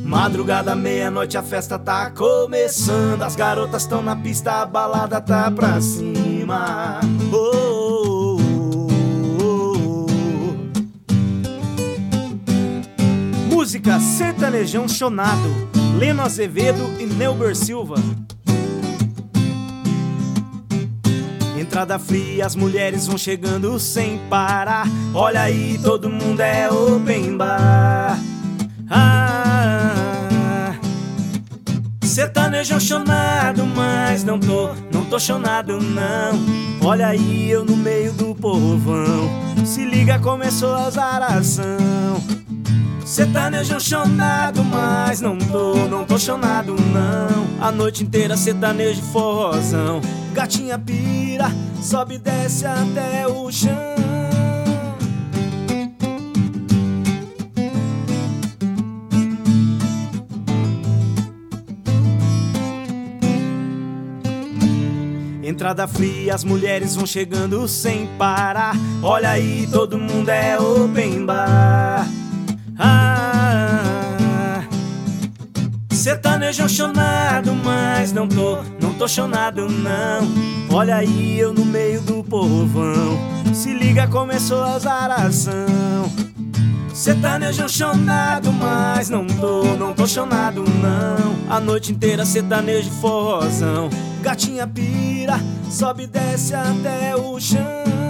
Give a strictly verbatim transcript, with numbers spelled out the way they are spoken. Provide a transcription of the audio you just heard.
Madrugada, meia-noite, a festa tá começando. As garotas tão na pista, a balada tá pra cima. Oh, oh, oh, oh. Música sertanejão chonado, Leno Azevedo e Neuber Silva. Entrada fria, as mulheres vão chegando sem parar. Olha aí, todo mundo é open bar. Ah, sertanejão chonado, mas não tô, não tô chonado não. Olha aí, eu no meio do povão. Se liga, começou a azaração. Sertanejão chonado, mas não tô, não tô chonado não. A noite inteira sertanejo e forrozão. Gatinha pira, sobe e desce até o chão. Entrada fria, as mulheres vão chegando sem parar. Olha aí, todo mundo é open bar. Ah, sertanejão chonado, mas não tô, não tô chonado não. Olha aí, eu no meio do povão. Se liga, começou a azaração. Sertanejão chonado, mas não tô, não tô chonado não. A noite inteira sertanejo e forrozão. Gatinha pira, sobe e desce até o chão.